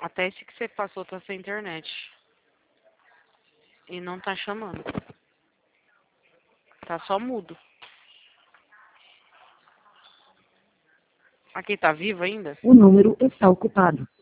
Até esse que você passou tá sem internet. E não tá chamando. Tá só mudo. Aqui tá vivo ainda? O número está ocupado.